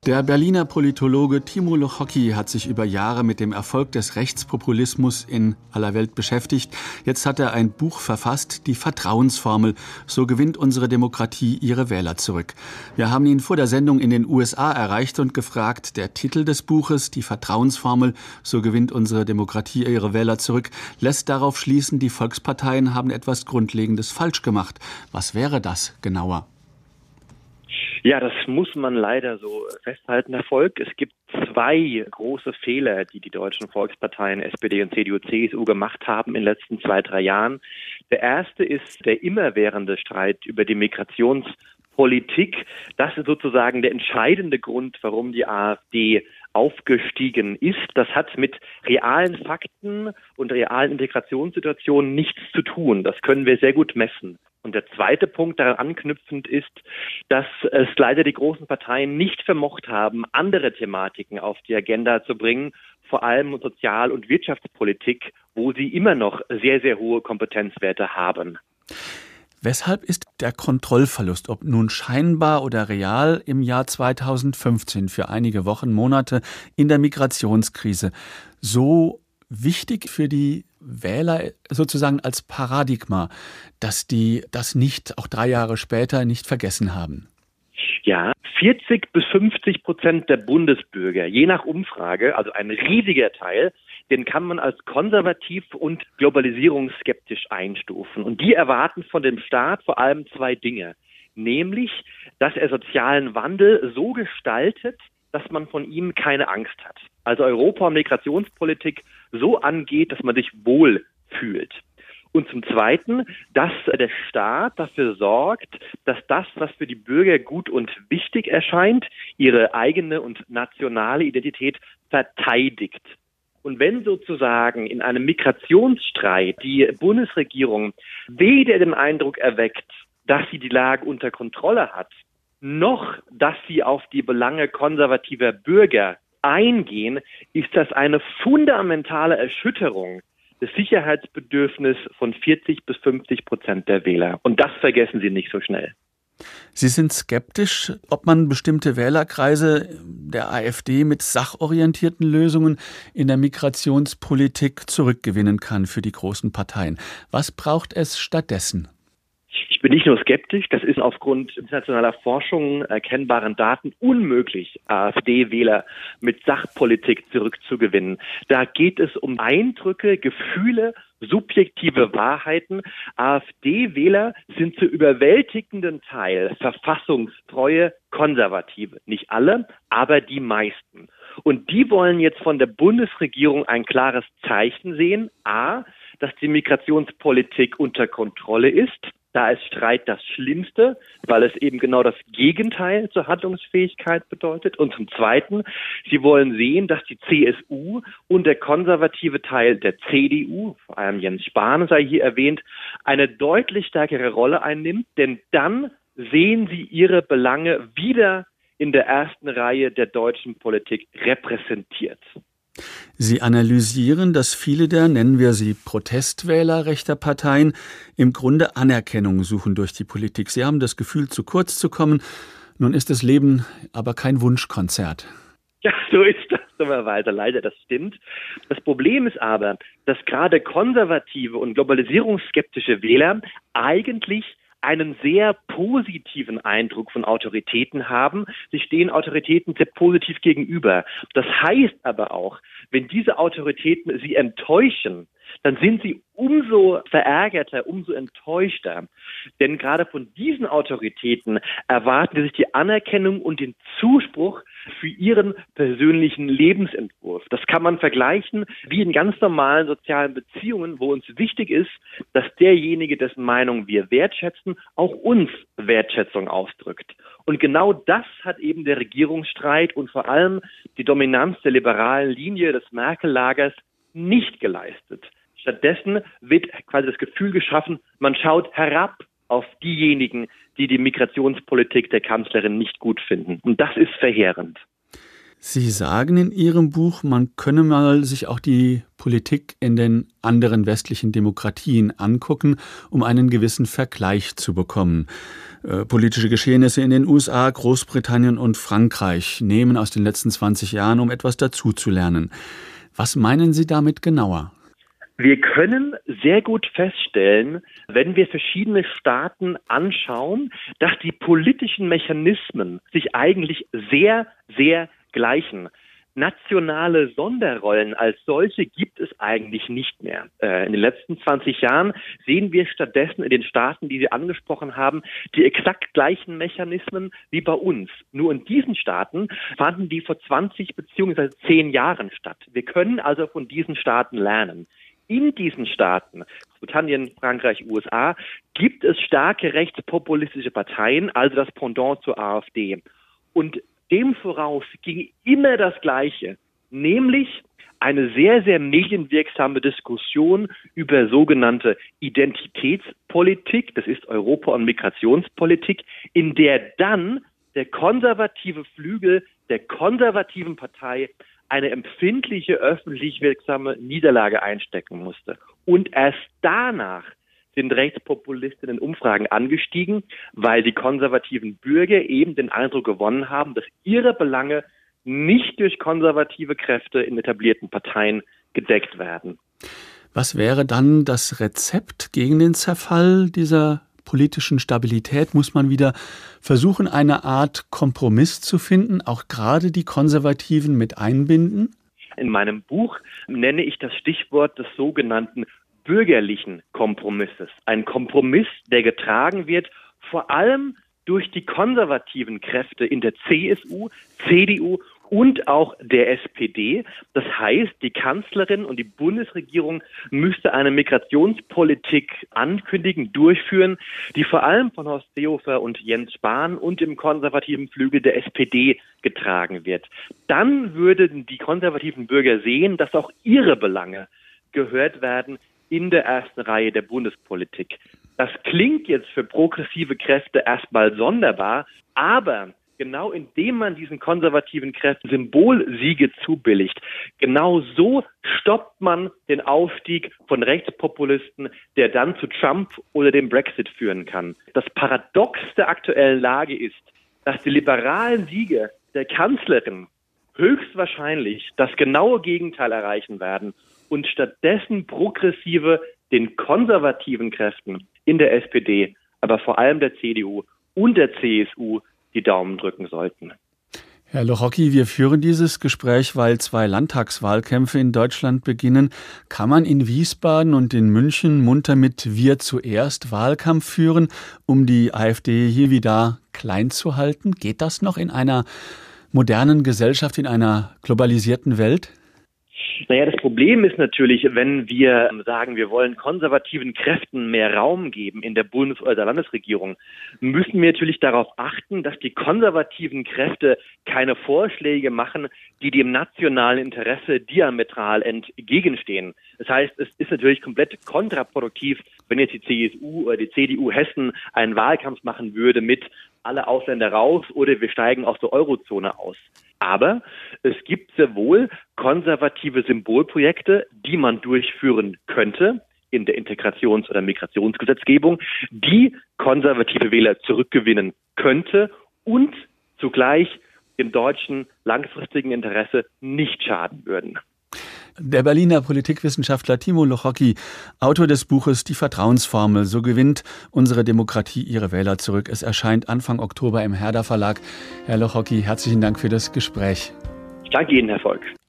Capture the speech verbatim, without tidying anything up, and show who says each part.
Speaker 1: Der Berliner Politologe Timo Lochocki hat sich über Jahre mit dem Erfolg des Rechtspopulismus in aller Welt beschäftigt. Jetzt hat er ein Buch verfasst, die Vertrauensformel. So gewinnt unsere Demokratie ihre Wähler zurück. Wir haben ihn vor der Sendung in den U S A erreicht und gefragt, der Titel des Buches, die Vertrauensformel, so gewinnt unsere Demokratie ihre Wähler zurück, lässt darauf schließen, die Volksparteien haben etwas Grundlegendes falsch gemacht. Was wäre das genauer?
Speaker 2: Ja, das muss man leider so festhalten, Herr Volk. Es gibt zwei große Fehler, die die deutschen Volksparteien S P D und C D U, C S U gemacht haben in den letzten zwei, drei Jahren. Der erste ist der immerwährende Streit über die Migrationspolitik. Das ist sozusagen der entscheidende Grund, warum die AfD aufgestiegen ist. Das hat mit realen Fakten und realen Integrationssituationen nichts zu tun. Das können wir sehr gut messen. Und der zweite Punkt daran anknüpfend ist, dass es leider die großen Parteien nicht vermocht haben, andere Thematiken auf die Agenda zu bringen, vor allem Sozial- und Wirtschaftspolitik, wo sie immer noch sehr, sehr hohe Kompetenzwerte haben.
Speaker 1: Weshalb ist der Kontrollverlust, ob nun scheinbar oder real, im Jahr zweitausendfünfzehn für einige Wochen, Monate in der Migrationskrise so wichtig für die Wähler sozusagen als Paradigma, dass die das nicht auch drei Jahre später nicht vergessen haben?
Speaker 2: Ja, vierzig bis fünfzig Prozent der Bundesbürger, je nach Umfrage, also ein riesiger Teil, den kann man als konservativ und globalisierungsskeptisch einstufen. Und die erwarten von dem Staat vor allem zwei Dinge, nämlich, dass er sozialen Wandel so gestaltet, dass man von ihm keine Angst hat. Also Europa- und Migrationspolitik so angeht, dass man sich wohl fühlt. Und zum Zweiten, dass der Staat dafür sorgt, dass das, was für die Bürger gut und wichtig erscheint, ihre eigene und nationale Identität verteidigt. Und wenn sozusagen in einem Migrationsstreit die Bundesregierung weder den Eindruck erweckt, dass sie die Lage unter Kontrolle hat, noch dass sie auf die Belange konservativer Bürger eingehen, ist das eine fundamentale Erschütterung des Sicherheitsbedürfnisses von vierzig bis fünfzig Prozent der Wähler. Und das vergessen Sie nicht so schnell.
Speaker 1: Sie sind skeptisch, ob man bestimmte Wählerkreise der AfD mit sachorientierten Lösungen in der Migrationspolitik zurückgewinnen kann für die großen Parteien. Was braucht es stattdessen?
Speaker 2: Ich bin nicht nur skeptisch, das ist aufgrund internationaler Forschung, erkennbaren Daten unmöglich, AfD-Wähler mit Sachpolitik zurückzugewinnen. Da geht es um Eindrücke, Gefühle, subjektive Wahrheiten. AfD-Wähler sind zu überwältigenden Teil verfassungstreue Konservative. Nicht alle, aber die meisten. Und die wollen jetzt von der Bundesregierung ein klares Zeichen sehen. A, dass die Migrationspolitik unter Kontrolle ist. Da ist Streit das Schlimmste, weil es eben genau das Gegenteil zur Handlungsfähigkeit bedeutet. Und zum Zweiten, sie wollen sehen, dass die C S U und der konservative Teil der C D U, vor allem Jens Spahn sei hier erwähnt, eine deutlich stärkere Rolle einnimmt. Denn dann sehen sie ihre Belange wieder in der ersten Reihe der deutschen Politik repräsentiert.
Speaker 1: Sie analysieren, dass viele der, nennen wir sie Protestwähler rechter Parteien, im Grunde Anerkennung suchen durch die Politik. Sie haben das Gefühl, zu kurz zu kommen. Nun ist das Leben aber kein Wunschkonzert.
Speaker 2: Ja, so ist das dummerweise leider, das stimmt. Das Problem ist aber, dass gerade konservative und globalisierungsskeptische Wähler eigentlich einen sehr positiven Eindruck von Autoritäten haben. Sie stehen Autoritäten sehr positiv gegenüber. Das heißt aber auch, wenn diese Autoritäten sie enttäuschen, dann sind sie umso verärgerter, umso enttäuschter. Denn gerade von diesen Autoritäten erwarten sie sich die Anerkennung und den Zuspruch für ihren persönlichen Lebensentwurf. Das kann man vergleichen wie in ganz normalen sozialen Beziehungen, wo uns wichtig ist, dass derjenige, dessen Meinung wir wertschätzen, auch uns Wertschätzung ausdrückt. Und genau das hat eben der Regierungsstreit und vor allem die Dominanz der liberalen Linie des Merkel-Lagers nicht geleistet. Stattdessen wird quasi das Gefühl geschaffen, man schaut herab auf diejenigen, die die Migrationspolitik der Kanzlerin nicht gut finden. Und das ist verheerend.
Speaker 1: Sie sagen in Ihrem Buch, man könne mal sich auch die Politik in den anderen westlichen Demokratien angucken, um einen gewissen Vergleich zu bekommen. Äh, politische Geschehnisse in den U S A, Großbritannien und Frankreich nehmen aus den letzten zwanzig Jahren, um etwas dazuzulernen. Was meinen Sie damit genauer?
Speaker 2: Wir können sehr gut feststellen, wenn wir verschiedene Staaten anschauen, dass die politischen Mechanismen sich eigentlich sehr, sehr gleichen. Nationale Sonderrollen als solche gibt es eigentlich nicht mehr. Äh, in den letzten zwanzig Jahren sehen wir stattdessen in den Staaten, die Sie angesprochen haben, die exakt gleichen Mechanismen wie bei uns. Nur in diesen Staaten fanden die vor zwanzig beziehungsweise zehn Jahren statt. Wir können also von diesen Staaten lernen. In diesen Staaten, Großbritannien, Frankreich, U S A, gibt es starke rechtspopulistische Parteien, also das Pendant zur AfD. Und dem voraus ging immer das Gleiche, nämlich eine sehr, sehr medienwirksame Diskussion über sogenannte Identitätspolitik, das ist Europa- und Migrationspolitik, in der dann der konservative Flügel der konservativen Partei eine empfindliche öffentlich wirksame Niederlage einstecken musste. Und erst danach sind Rechtspopulisten in Umfragen angestiegen, weil die konservativen Bürger eben den Eindruck gewonnen haben, dass ihre Belange nicht durch konservative Kräfte in etablierten Parteien gedeckt werden.
Speaker 1: Was wäre dann das Rezept gegen den Zerfall dieser politischen Stabilität? Muss man wieder versuchen, eine Art Kompromiss zu finden, auch gerade die Konservativen mit einbinden?
Speaker 2: In meinem Buch nenne ich das Stichwort des sogenannten bürgerlichen Kompromisses. Ein Kompromiss, der getragen wird, vor allem durch die konservativen Kräfte in der C S U, C D U und auch der S P D. Das heißt, die Kanzlerin und die Bundesregierung müsste eine Migrationspolitik ankündigen, durchführen, die vor allem von Horst Seehofer und Jens Spahn und im konservativen Flügel der S P D getragen wird. Dann würden die konservativen Bürger sehen, dass auch ihre Belange gehört werden in der ersten Reihe der Bundespolitik. Das klingt jetzt für progressive Kräfte erstmal sonderbar, aber genau indem man diesen konservativen Kräften Symbolsiege zubilligt, genau so stoppt man den Aufstieg von Rechtspopulisten, der dann zu Trump oder dem Brexit führen kann. Das Paradox der aktuellen Lage ist, dass die liberalen Siege der Kanzlerin höchstwahrscheinlich das genaue Gegenteil erreichen werden und stattdessen Progressive den konservativen Kräften in der S P D, aber vor allem der C D U und der C S U die Daumen drücken sollten.
Speaker 1: Herr Lochocki, wir führen dieses Gespräch, weil zwei Landtagswahlkämpfe in Deutschland beginnen. Kann man in Wiesbaden und in München munter mit Wir zuerst Wahlkampf führen, um die AfD hier wieder klein zu halten? Geht das noch in einer modernen Gesellschaft, in einer globalisierten Welt?
Speaker 2: Naja, das Problem ist natürlich, wenn wir sagen, wir wollen konservativen Kräften mehr Raum geben in der Bundes- oder der Landesregierung, müssen wir natürlich darauf achten, dass die konservativen Kräfte keine Vorschläge machen, die dem nationalen Interesse diametral entgegenstehen. Das heißt, es ist natürlich komplett kontraproduktiv, wenn jetzt die C S U oder die C D U Hessen einen Wahlkampf machen würde mit alle Ausländer raus oder wir steigen aus der Eurozone aus. Aber es gibt sehr wohl konservative Symbolprojekte, die man durchführen könnte in der Integrations- oder Migrationsgesetzgebung, die konservative Wähler zurückgewinnen könnte und zugleich dem deutschen langfristigen Interesse nicht schaden würden.
Speaker 1: Der Berliner Politikwissenschaftler Timo Lochocki, Autor des Buches Die Vertrauensformel, so gewinnt unsere Demokratie ihre Wähler zurück. Es erscheint Anfang Oktober im Herder Verlag. Herr Lochocki, herzlichen Dank für das Gespräch.
Speaker 2: Ich danke Ihnen, Herr Volk.